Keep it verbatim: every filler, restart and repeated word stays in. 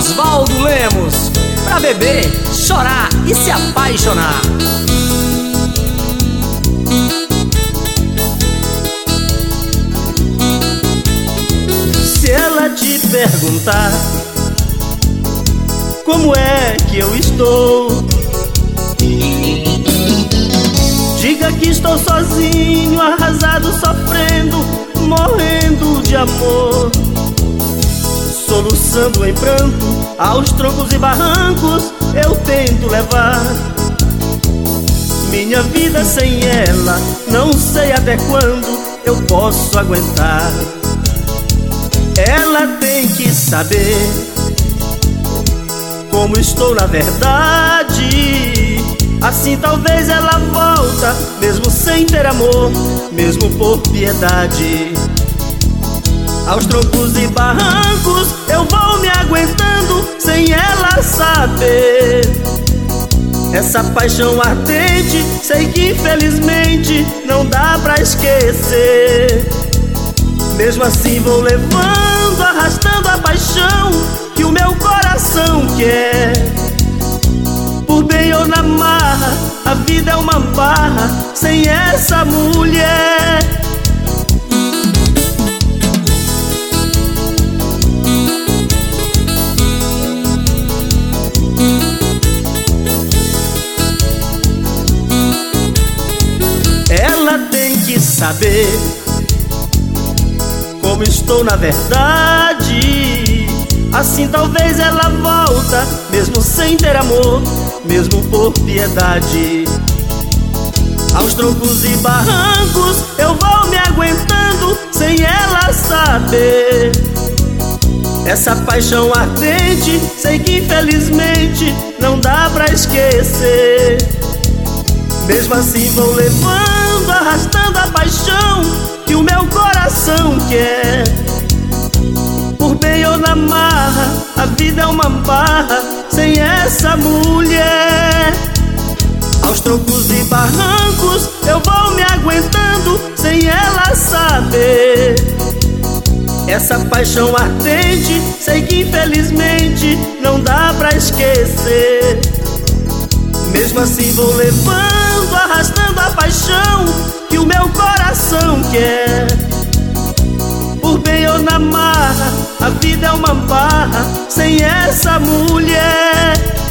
Oswaldo Lemos, pra beber, chorar e se apaixonar. Se ela te perguntar como é que eu estou, diga que estou sozinho, arrasado, sofrendo, morrendo de amor, soluçando em pranto, aos troncos e barrancos eu tento levar minha vida sem ela. Não sei até quando eu posso aguentar. Ela tem que saber como estou na verdade. Assim talvez ela volta, mesmo sem ter amor, mesmo por piedade. Aos troncos e barrancos eu vou me aguentando sem ela saber. Essa paixão ardente, sei que infelizmente não dá pra esquecer. Mesmo assim vou levando, arrastando a paixão que o meu coração quer. Por bem ou na marra, a vida é uma barra sem essa mulher. Ela tem que saber como estou na verdade. Assim talvez ela volta, mesmo sem ter amor, mesmo por piedade. Aos troncos e barrancos eu vou me aguentando sem ela saber. Essa paixão ardente, sei que infelizmente não dá pra esquecer. Mesmo assim vou levando, arrastando a paixão que o meu coração quer. Por bem ou na marra, a vida é uma barra sem essa mulher. Aos troncos e barrancos eu vou me aguentando sem ela saber. Essa paixão ardente, sei que infelizmente não dá pra esquecer. Mesmo assim vou levando, arrastando a paixão que o meu coração quer. Por bem ou na marra, a vida é uma barra sem essa mulher.